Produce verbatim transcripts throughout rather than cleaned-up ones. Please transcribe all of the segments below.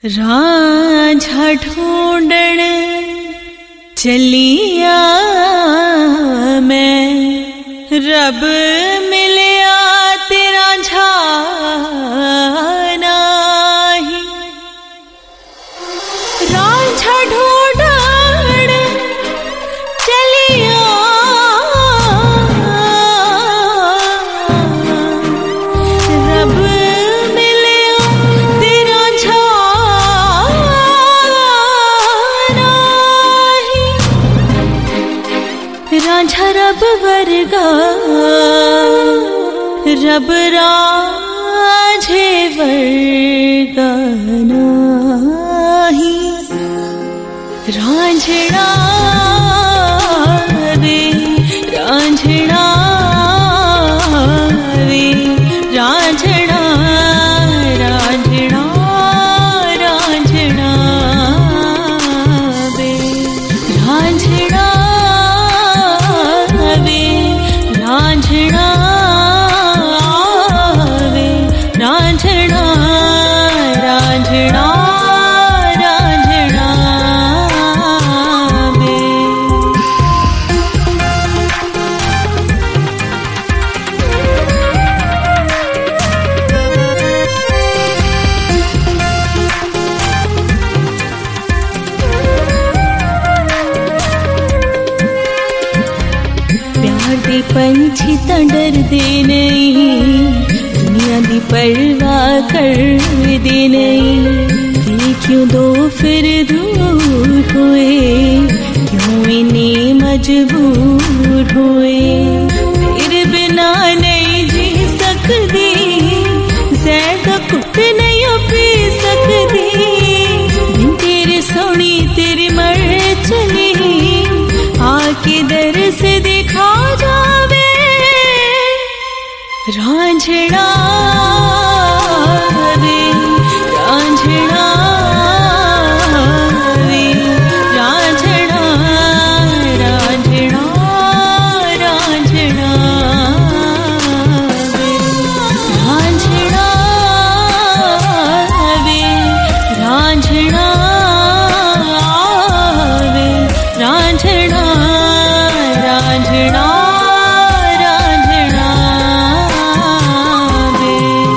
रांझा ढूंढण चलिया मैं, रब मिलिया तेरा झाना ही। रांझा ढूंढण चलिया रब मिलिया तेरा झाना ही। रांझा रब वर्गा रब राझे वर्गा नाही। रांझणा वे रांझणा वे रांझणा रांझणा रांझणा वे रांझणा वे रांझणा वे रांझणा रांझणा रांझणा वे। प्यार दे पंछी तां डरदे नहीं, दुनिया दी परवाह करदे नहीं। दिल क्यों दो फिर दूर हुए, क्यों इन्हें मजबूर हुए। तेरे बिना नहीं जी सकदी, ज़्यादा कुट नहीं पी सकदी। बिन तेरे सोनी तेरी मर चली, आके दर से दिखा जावे। रांझणा वे रांझणा वे रांझणा रांझणा रांझणा वे रांझणा वे रांझणा वे रांझणा रांझणा रांझणा वे।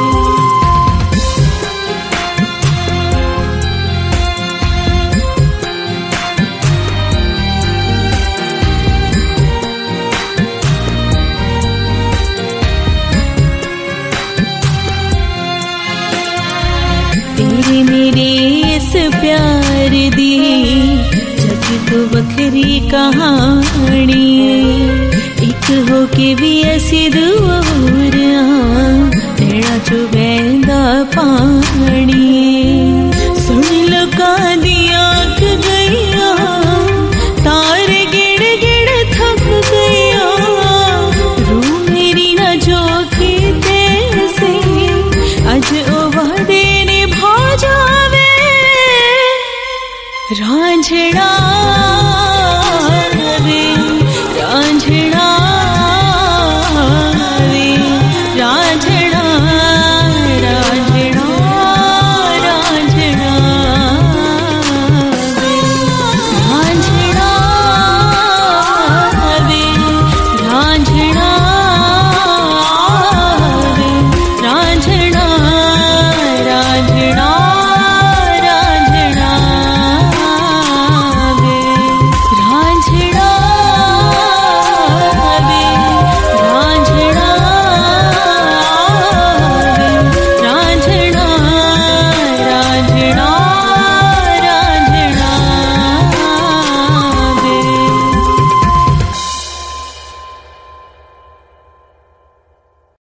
तेरे मेरे इस प्यार दी जग तो बखरी कहानी, एक हो के भी ऐसी दूर तेरा चो बहंदा पानी। सुन लोकां दियां अख गईया, तारे गिड़ गिड़ थक गईया। रूह मेरी ना जो कीते से, अज ओ वादे निभा जावे। रांझणा